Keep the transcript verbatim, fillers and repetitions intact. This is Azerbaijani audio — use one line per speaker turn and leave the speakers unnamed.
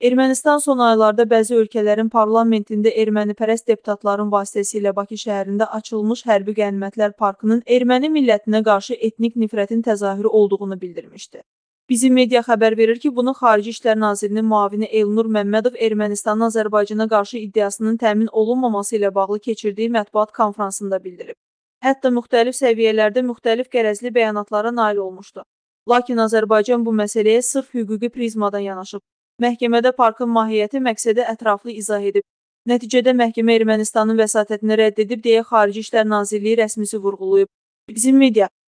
Ermənistan son aylarda bəzi ölkələrin parlamentində ermənipərəst deputatların vasitəsilə Bakı şəhərində açılmış hərbi qənimətlər parkının erməni millətinə qarşı etnik nifrətin təzahürü olduğunu bildirmişdi. Bizim media xəbər verir ki, bunu Xarici İşlər Nazirinin müavini Elnur Məmmədov Ermənistanın Azərbaycana qarşı iddiasının təmin olunmaması ilə bağlı keçirdiyi mətbuat konfransında bildirib. Hətta müxtəlif səviyyələrdə müxtəlif qərəzli bəyanatlara nail olmuşdu. Lakin Azərbaycan bu məsələyə sırf hüquqi prizmadan yanaşıb. Məhkəmədə parkın mahiyyəti məqsədi ətraflı izah edib. Nəticədə məhkəmə Ermənistanın vəsatətini rədd edib deyə Xarici İşlər Nazirliyi rəsmisi vurğulayıb. Bizim media